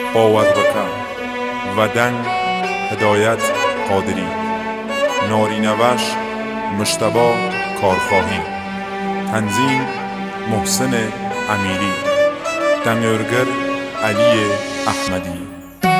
باور بکن و دنگ هدایت قادری، نارینوش مجتبی کارخواهی، تنظیم محسن امیری، دنگرگر علی احمدی.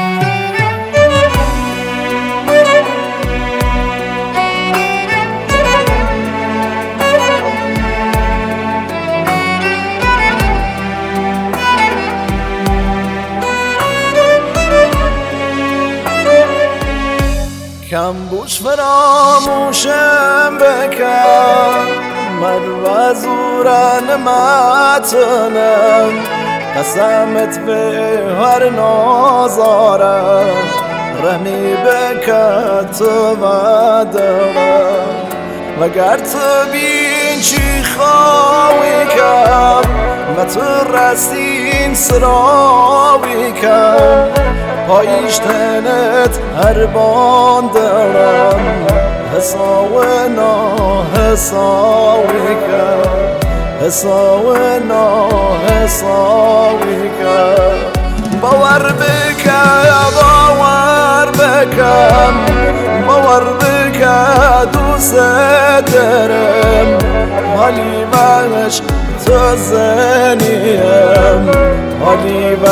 کم بوش فراموشم بکن مر زورن متنم، قسمت به هر نازارم رحمی بکن تو و دارم، وگر تو بین چی خواهی کم و تو رستین سراوی کم، پاییش تنت هر باندرم حساو نا حساوی کم، حساو نا حساوی کم. باور بکن باور بکن باور بکن دوست دارم، حالی منش تو زنیم حالی و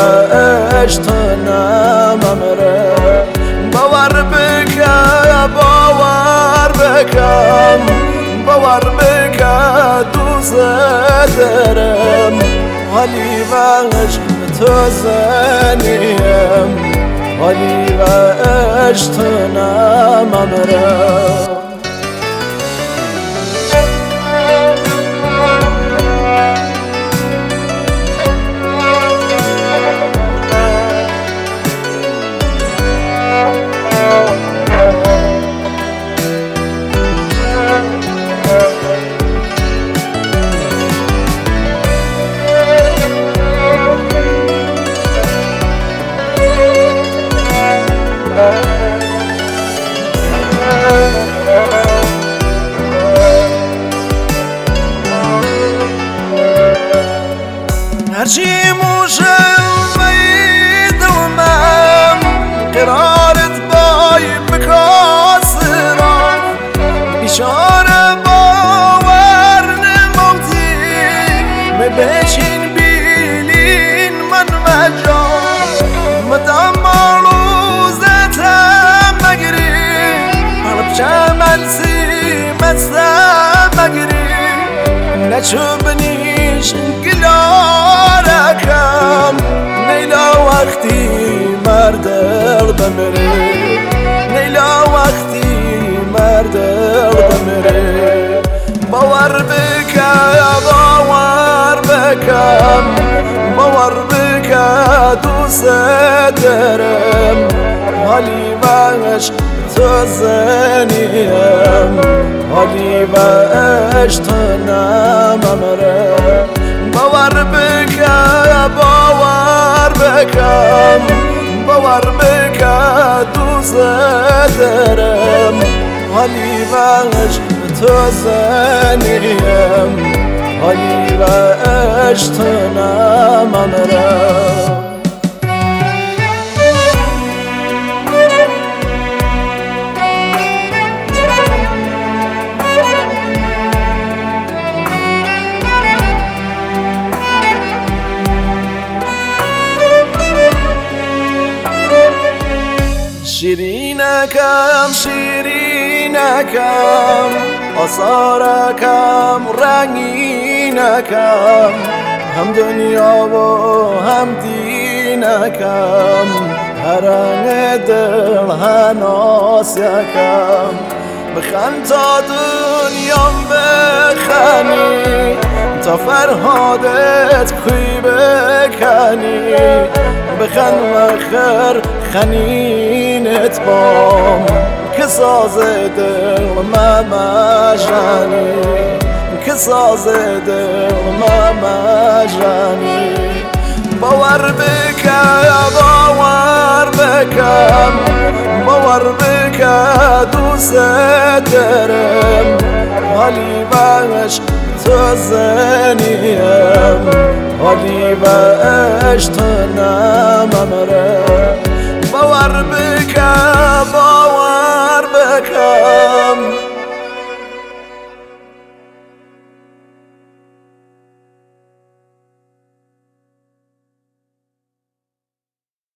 اشتنم امره. باور بکن باور بکن باور بکن دوست دارم، حالی و تو زنیم حالی و اشتنم امره. هرچی موشم ویدومم قرارت بای بکاسرم، بیشاره باور نموتی مبچین بیلین من مجان مدام روزتم مگری قلب شملسی مستم مگری نچوبنیش گلارکم نیلا وقتی مردل بمره، نیلا وقتی مردل بمره. باور بکن باور بکن باور بکن دوست دارم، حالی منش تو زنیم حالی و اشتنم امره. باور بکن باور بکن باور بکن دوست دارم، حالی وش تو زنیم حالی و اشتنم امره. شیرینکم شیرینکم آثارکم رنگینکم، هم دنیا و هم دینکم هر رنگ دل هناس یکم. بخند تا دنیام بخنی تا فرهادت کوی بکنی، بخند مخر خنینت بام که ساز دل ممجانی، که ساز دل ممجانی. باور بکن باور بکن باور بکن دوست دارم، حالی منش تو زنیم حالی و اشتنم امره.